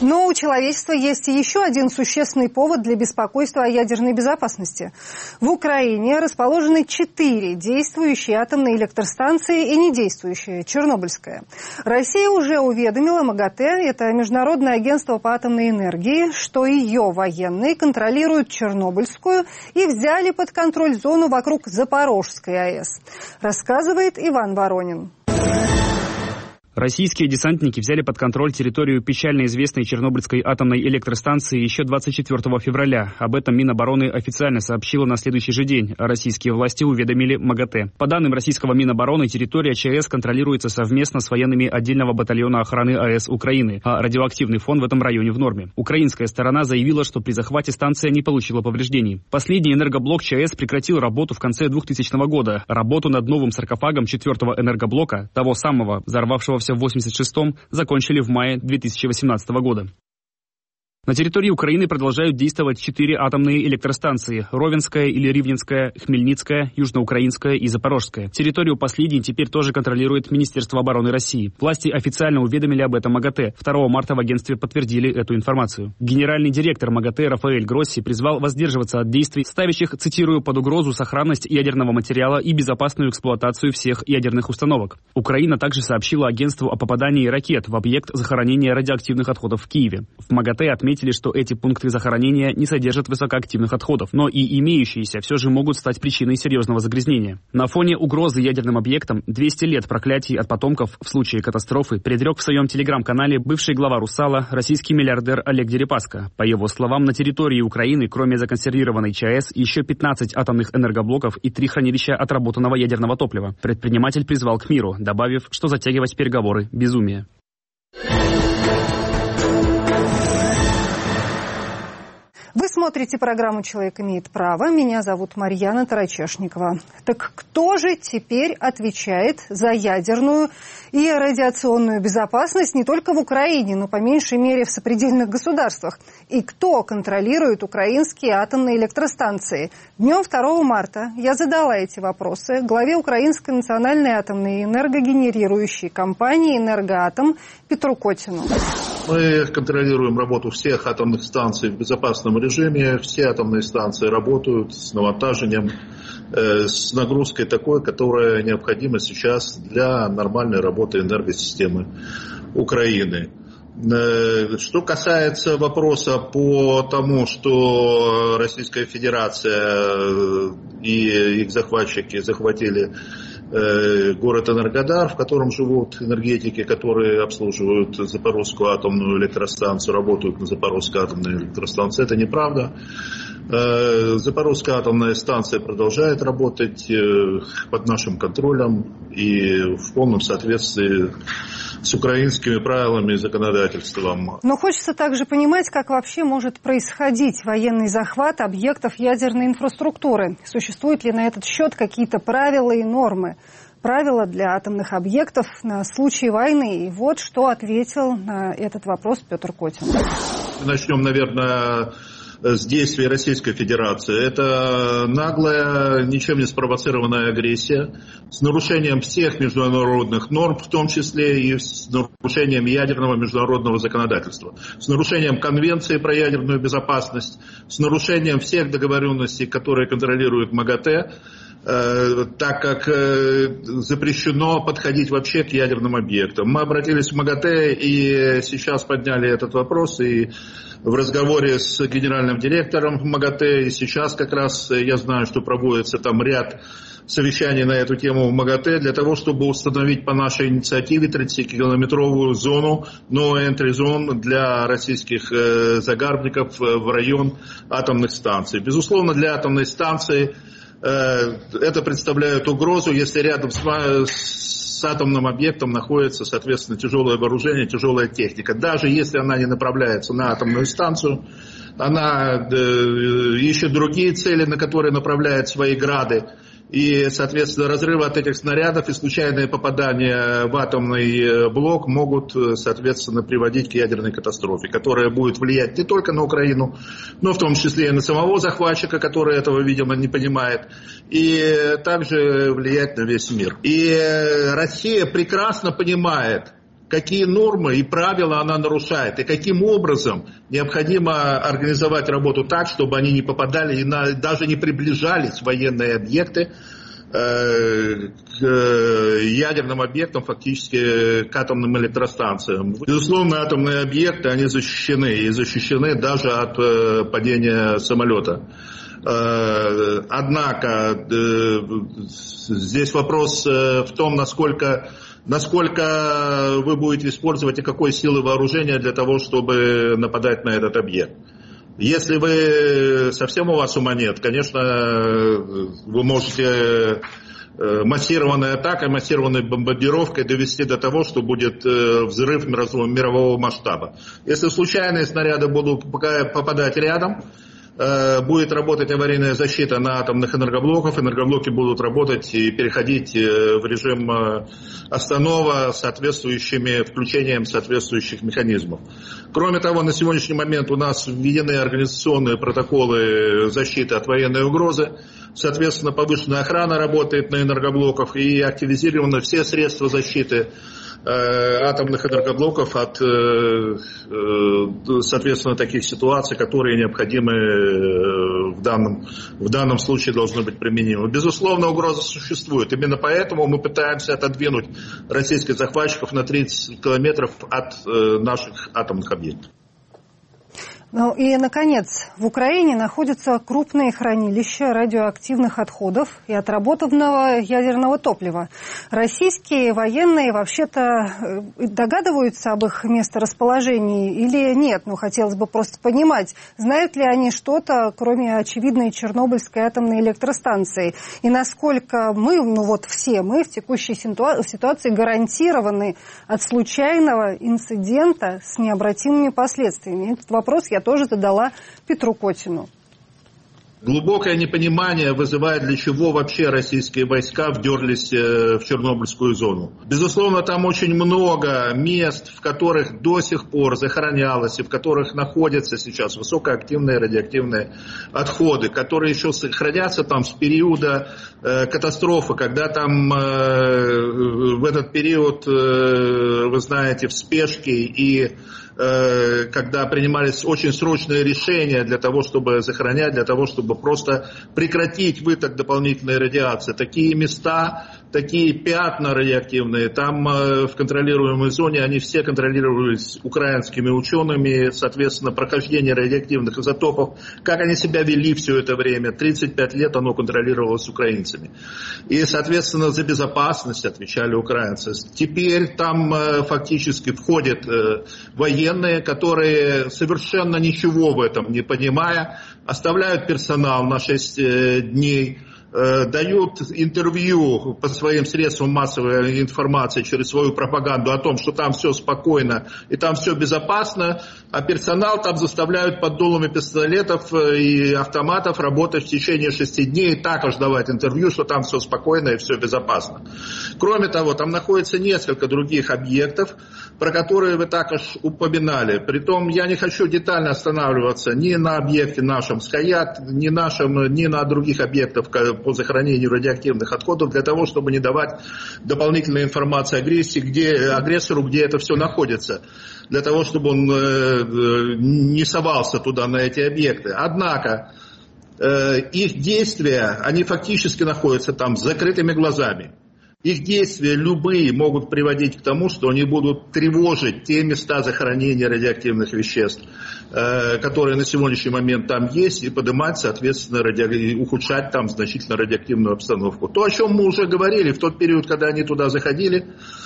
Но у человечества есть и еще один существенный повод для беспокойства о ядерной безопасности. В Украине расположены четыре действующие атомные электростанции и недействующая Чернобыльская. Россия уже уведомила МАГАТЭ, это Международное агентство по атомной энергии, что ее военные контролируют Чернобыльскую и взяли под контроль зону вокруг Запорожской АЭС. Рассказывает Иван Воронин. Российские десантники взяли под контроль территорию печально известной Чернобыльской атомной электростанции еще двадцать четвёртого февраля. Об этом Минобороны официально сообщила на следующий же день. Российские власти уведомили МАГАТЭ. По данным российского Минобороны, территория ЧАЭС контролируется совместно с военными отдельного батальона охраны АЭС Украины, а радиоактивный фон в этом районе в норме. Украинская сторона заявила, что при захвате станция не получила повреждений. Последний энергоблок ЧАЭС прекратил работу в конце двухтысячного года. Работу над новым саркофагом четвертого энергоблока, того самого, взорвавшегося в восемьдесят шестом, закончили в мае две тысячи восемнадцатого года. На территории Украины продолжают действовать четыре атомные электростанции – Ровенская или Ривненская, Хмельницкая, Южноукраинская и Запорожская. Территорию последней теперь тоже контролирует Министерство обороны России. Власти официально уведомили об этом МАГАТЭ. второго марта в агентстве подтвердили эту информацию. Генеральный директор МАГАТЭ Рафаэль Гросси призвал воздерживаться от действий, ставящих, цитирую, под угрозу сохранность ядерного материала и безопасную эксплуатацию всех ядерных установок. Украина также сообщила агентству о попадании ракет в объект захоронения радиоактивных отходов в Киеве. В МАГАТЭ отметили, Отметили, что эти пункты захоронения не содержат высокоактивных отходов, но и имеющиеся все же могут стать причиной серьезного загрязнения. На фоне угрозы ядерным объектам двести лет проклятий от потомков в случае катастрофы предрек в своем телеграм-канале бывший глава «Русала», российский миллиардер Олег Дерипаска. По его словам, на территории Украины, кроме законсервированной ЧАЭС, еще пятнадцать атомных энергоблоков и три хранилища отработанного ядерного топлива. Предприниматель призвал к миру, добавив, что затягивать переговоры – безумие. Вы смотрите программу «Человек имеет право». Меня зовут Марьяна Тарачешникова. Так кто же теперь отвечает за ядерную и радиационную безопасность не только в Украине, но по меньшей мере в сопредельных государствах? И кто контролирует украинские атомные электростанции? Днем второго марта я задала эти вопросы главе Украинской национальной атомной энергогенерирующей компании «Энергоатом» Петру Котину. Мы контролируем работу всех атомных станций в безопасном режиме. Все атомные станции работают с навантажением, э, с нагрузкой такой, которая необходима сейчас для нормальной работы энергосистемы Украины. Э, что касается вопроса по тому, что Российская Федерация и их захватчики захватили город Энергодар, в котором живут энергетики, которые обслуживают Запорожскую атомную электростанцию, работают на Запорожской атомной электростанции. Это неправда. Запорожская атомная станция продолжает работать под нашим контролем и в полном соответствии с украинскими правилами и законодательством. Но хочется также понимать, как вообще может происходить военный захват объектов ядерной инфраструктуры. Существуют ли на этот счет какие-то правила и нормы? Правила для атомных объектов на случай войны. И вот что ответил на этот вопрос Петр Котин. Начнем, наверное, с действий Российской Федерации. Это наглая, ничем не спровоцированная агрессия с нарушением всех международных норм, в том числе и с нарушением ядерного международного законодательства, с нарушением Конвенции про ядерную безопасность, с нарушением всех договоренностей, которые контролирует МАГАТЭ, так как запрещено подходить вообще к ядерным объектам. Мы обратились в МАГАТЭ и сейчас подняли этот вопрос и в разговоре с генеральным директором МАГАТЭ, и сейчас как раз я знаю, что проводится там ряд совещаний на эту тему в МАГАТЭ для того, чтобы установить по нашей инициативе тридцатикилометровую зону, no entry zone для российских э, загарбников в район атомных станций. Безусловно, для атомной станции э, это представляет угрозу, если рядом с, с атомным объектом находится, соответственно, тяжелое вооружение, тяжелая техника. Даже если она не направляется на атомную станцию, она э, ищет другие цели, на которые направляет свои грады. И, соответственно, разрывы от этих снарядов и случайные попадания в атомный блок могут, соответственно, приводить к ядерной катастрофе, которая будет влиять не только на Украину, но в том числе и на самого захватчика, который этого, видимо, не понимает, и также влиять на весь мир. И Россия прекрасно понимает, какие нормы и правила она нарушает, и каким образом необходимо организовать работу так, чтобы они не попадали и на, даже не приближались военные объекты э, к ядерным объектам, фактически к атомным электростанциям. Безусловно, атомные объекты, они защищены, и защищены даже от э, падения самолета. Однако здесь вопрос в том, насколько, насколько вы будете использовать и какой силы вооружения для того, чтобы нападать на этот объект. Если вы совсем у вас ума нет, конечно, вы можете массированной атакой, массированной бомбардировкой довести до того, что будет взрыв мирового масштаба. Если случайные снаряды будут попадать рядом, будет работать аварийная защита на атомных энергоблоках, энергоблоки будут работать и переходить в режим останова с соответствующими включением соответствующих механизмов. Кроме того, на сегодняшний момент у нас введены организационные протоколы защиты от военной угрозы. Соответственно, повышенная охрана работает на энергоблоках и активизированы все средства защиты атомных энергоблоков от, соответственно, таких ситуаций, которые необходимы в данном, в данном случае должны быть применимы. Безусловно, угроза существует. Именно поэтому мы пытаемся отодвинуть российских захватчиков на тридцать километров от наших атомных объектов. Ну и, наконец, в Украине находятся крупные хранилища радиоактивных отходов и отработанного ядерного топлива. Российские военные вообще-то догадываются об их месторасположении или нет? Ну, хотелось бы просто понимать, знают ли они что-то, кроме очевидной Чернобыльской атомной электростанции. И насколько мы, ну вот все мы в текущей ситуации гарантированы от случайного инцидента с необратимыми последствиями. Этот вопрос я тоже задала Петру Котину. Глубокое непонимание вызывает, для чего вообще российские войска вдерлись в Чернобыльскую зону. Безусловно, там очень много мест, в которых до сих пор захоронялось и в которых находятся сейчас высокоактивные радиоактивные отходы, которые еще сохранятся там с периода э, катастрофы, когда там э, в этот период, э, вы знаете, в спешке и когда принимались очень срочные решения для того, чтобы захоронять, для того, чтобы просто прекратить выток дополнительной радиации. Такие места, такие пятна радиоактивные, там в контролируемой зоне, они все контролировались украинскими учеными, соответственно, прохождение радиоактивных изотопов, как они себя вели все это время, тридцать пять лет оно контролировалось украинцами. И, соответственно, за безопасность отвечали украинцы. Теперь там фактически входят военные, которые, совершенно ничего в этом не понимая, оставляют персонал на шесть дней, дают интервью по своим средствам массовой информации через свою пропаганду о том, что там все спокойно и там все безопасно, а персонал там заставляют под дулами пистолетов и автоматов работать в течение шести дней и также давать интервью, что там все спокойно и все безопасно. Кроме того, там находится несколько других объектов, про которые вы также упоминали. Притом я не хочу детально останавливаться ни на объекте нашем Скаят, ни, нашем, ни на других объектах по захоронению радиоактивных отходов, для того, чтобы не давать дополнительной информации агрессии, где, агрессору, где это все находится, для того, чтобы он э, не совался туда, на эти объекты. Однако э, их действия, они фактически находятся там с закрытыми глазами. Их действия любые могут приводить к тому, что они будут тревожить те места захоронения радиоактивных веществ, э, которые на сегодняшний момент там есть, и поднимать, соответственно, ради... ухудшать там значительно радиоактивную обстановку. То, о чем мы уже говорили в тот период, когда они туда заходили,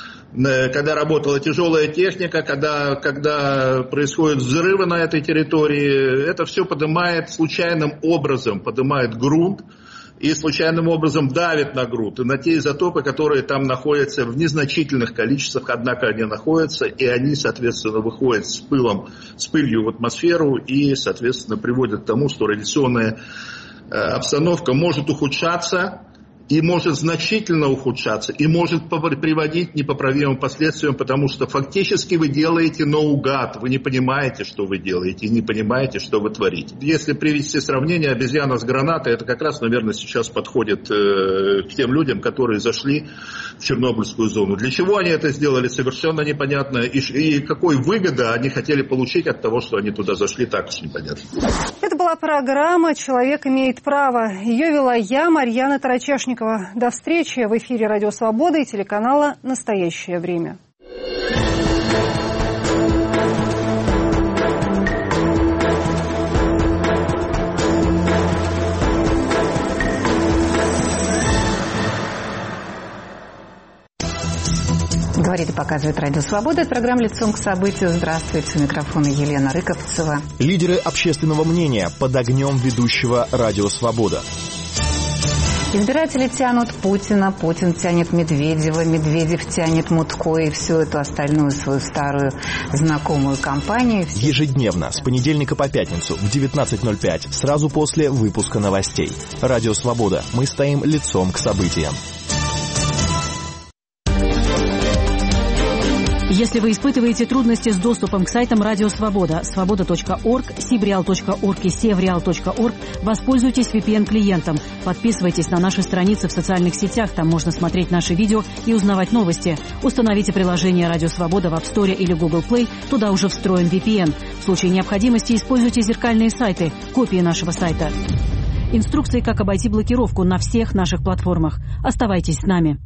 э, когда работала тяжелая техника, когда, когда происходят взрывы на этой территории, это все поднимает случайным образом, поднимает грунт, и случайным образом давит на грунт, и на те изотопы, которые там находятся в незначительных количествах, однако они находятся, и они, соответственно, выходят с пылом, с пылью в атмосферу и, соответственно, приводят к тому, что радиационная обстановка может ухудшаться, и может значительно ухудшаться, и может приводить к непоправимым последствиям, потому что фактически вы делаете наугад, вы не понимаете, что вы делаете, и не понимаете, что вы творите. Если привести сравнение обезьяна с гранатой, это как раз, наверное, сейчас подходит э, к тем людям, которые зашли в Чернобыльскую зону. Для чего они это сделали, совершенно непонятно, и, и какой выгоды они хотели получить от того, что они туда зашли, так уж непонятно. Это была программа «Человек имеет право». Ее вела я, Марьяна Тарачешникова. До встречи в эфире «Радио Свобода» и телеканала «Настоящее время». Говорит и показывает «Радио Свобода». Это программа «Лицом к событию». Здравствуйте. У микрофона Елена Рыковцева. Лидеры общественного мнения под огнем ведущего «Радио Свобода». Избиратели тянут Путина, Путин тянет Медведева, Медведев тянет Мутко и всю эту остальную свою старую знакомую компанию. Ежедневно, с понедельника по пятницу в девятнадцать ноль пять, сразу после выпуска новостей. «Радио Свобода». Мы стоим лицом к событиям. Если вы испытываете трудности с доступом к сайтам «Радио Свобода», свобода точка орг, сибреал точка орг и севреал точка орг, воспользуйтесь ви пи эн-клиентом. Подписывайтесь на наши страницы в социальных сетях, там можно смотреть наши видео и узнавать новости. Установите приложение «Радио Свобода» в App Store или Google Play, туда уже встроен ви пи эн. В случае необходимости используйте зеркальные сайты, копии нашего сайта. Инструкции, как обойти блокировку на всех наших платформах. Оставайтесь с нами.